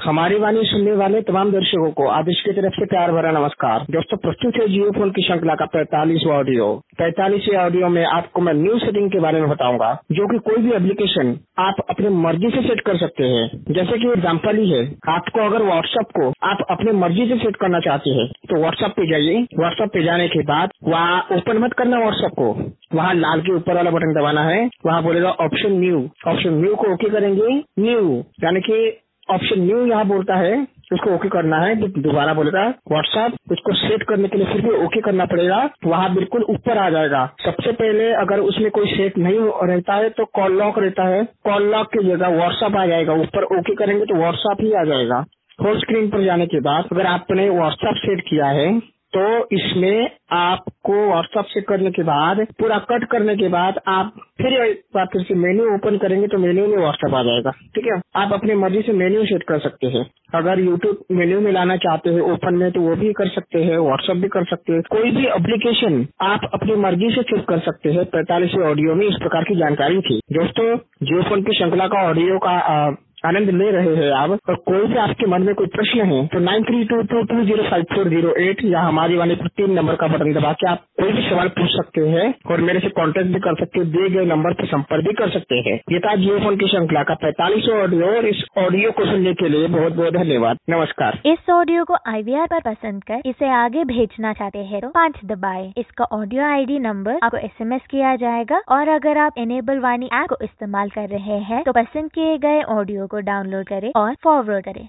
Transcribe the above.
हमारी वाणी सुनने वाले तमाम दर्शकों को आदेश की तरफ से प्यार भरा नमस्कार। दोस्तों प्रस्तुत है जियो फोन की श्रृंखला का 45वां ऑडियो। 45वें ऑडियो में आपको मैं न्यू सेटिंग के बारे में बताऊंगा, जो कि कोई भी एप्लीकेशन आप अपने मर्जी से सेट कर सकते हैं। जैसे कि एग्जाम्पल ही है, आपको अगर व्हाट्सएप को आप अपने मर्जी से सेट करना चाहते हैं तो व्हाट्सएप पे जाइए। व्हाट्सएप पे जाने के बाद वहाँ ओपन मत करना व्हाट्सएप को, वहाँ लाल के ऊपर वाला बटन दबाना है। वहाँ बोलेगा ऑप्शन न्यू को ओके करेंगे। न्यू यानी कि ऑप्शन न्यू यहाँ बोलता है, उसको ओके करना है। तो दोबारा बोलेगा व्हाट्सएप, उसको सेट करने के लिए फिर भी ओके करना पड़ेगा। वहाँ बिल्कुल ऊपर आ जाएगा। सबसे पहले अगर उसमें कोई सेट नहीं रहता है तो कॉल लॉक रहता है, कॉल लॉक की जगह व्हाट्सएप आ जाएगा। ऊपर ओके करेंगे तो व्हाट्सएप ही आ जाएगा। होम स्क्रीन पर जाने के बाद अगर आपने व्हाट्सएप सेट किया है तो इसमें आपको व्हाट्सएप सेट करने के बाद पूरा कट करने के बाद आप फिर से मेन्यू ओपन करेंगे तो मेन्यू में व्हाट्सएप आ जाएगा। ठीक है, आप अपनी मर्जी से मेन्यू सेट कर सकते हैं। अगर यूट्यूब मेन्यू में लाना चाहते हैं ओपन में तो वो भी कर सकते हैं, व्हाट्सएप भी कर सकते हैं। कोई भी एप्लीकेशन आप अपनी मर्जी से चूज कर सकते हैं। 45वें ऑडियो में इस प्रकार की जानकारी थी। दोस्तों जियो फोन की श्रृंखला का ऑडियो का आनंद ले रहे हैं आप, और कोई भी आपके मन में कोई प्रश्न है तो 9322205408 या हमारी वाले 3 नंबर का बटन दबा के आप कोई भी सवाल पूछ सकते हैं और मेरे से कांटेक्ट भी कर सकते हैं। दिए गए नंबर पर संपर्क भी कर सकते हैं। ये था जियो फोन की श्रृंखला का 45वां ऑडियो, और इस ऑडियो को सुनने के लिए बहुत बहुत धन्यवाद। नमस्कार। इस ऑडियो को IVR पर पसंद कर इसे आगे भेजना चाहते हैं तो 5 दबाएं। इसका ऑडियो ID नंबर आपको SMS किया जाएगा, और अगर आप इनेबल वाणी ऐप को इस्तेमाल कर रहे हैं तो पसंद किए गए ऑडियो को डाउनलोड करें और फॉरवर्ड करें।